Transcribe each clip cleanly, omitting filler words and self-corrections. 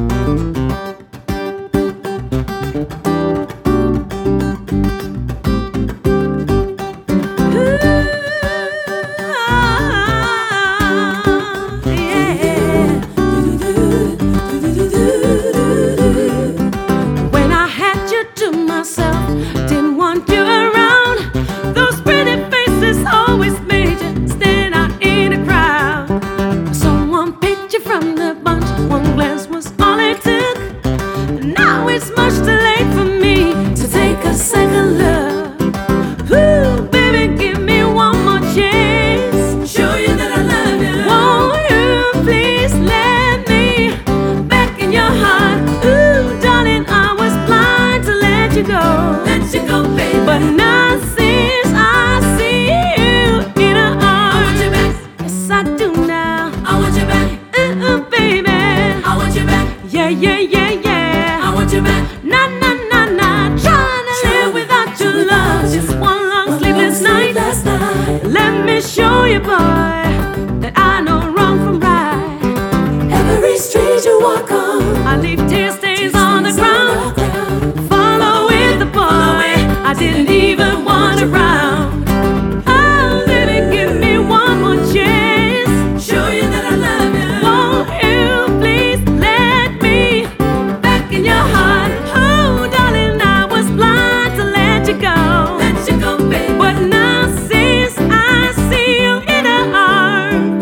When I had you to myself, didn't want you around. Those pretty faces always made you stand out in a crowd. Someone picked you from the bunch, one glance was all it took. Now it's much too late for me to take a second look. Ooh, baby, give me one more chance. Show you that I love you. Won't you please let me back in your heart? Ooh, darling, I was blind to let you go. Let you go, baby. But now since I see you in her arms, I want you back. Yes, I do now. I want you back. Baby, I want you back. Yeah, yeah, yeah, yeah. I want you back. Nah, nah, nah, nah. Trying to live without your love. Just one long sleepless night. Let me show you, boy, that I know wrong from right. Every street you walk on, I leave tear stains on the ground. Follow with the boy I didn't even want around. Oh, baby, give me one more chance. Show you that I love you. Won't you please let me back in your heart? Oh, darling, I was blind to let you go. Let you go, baby. But now since I see you in her arms,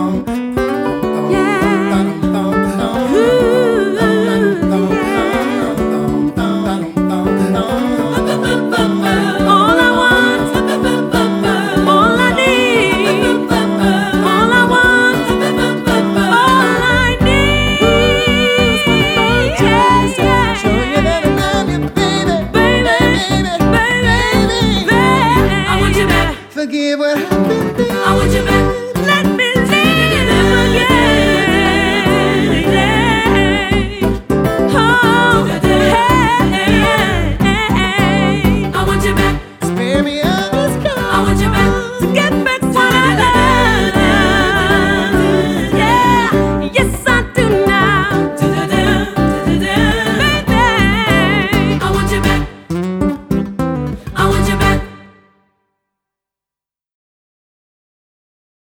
yeah. Ooh, all I want, all I need, all I want, all I need. Yeah, yeah. Show you that I love you, baby, Baby, baby, I want you back. Forgive what happened, baby. I want you back.